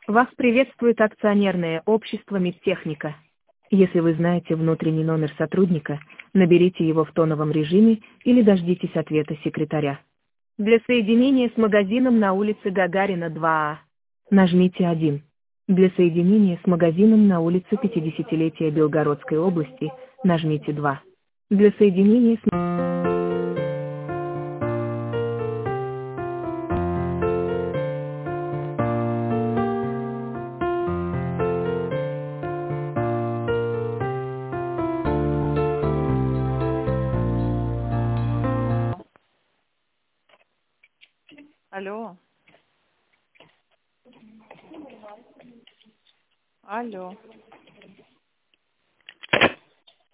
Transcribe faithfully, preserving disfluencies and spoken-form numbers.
Вас приветствует акционерное общество «Медтехника». Если вы знаете внутренний номер сотрудника, наберите его в тоновом режиме или дождитесь ответа секретаря. Для соединения с магазином на улице Гагарина два А нажмите один. Для соединения с магазином на улице пятидесятилетия Белгородской области нажмите два. Для соединения с... Алло. Алло.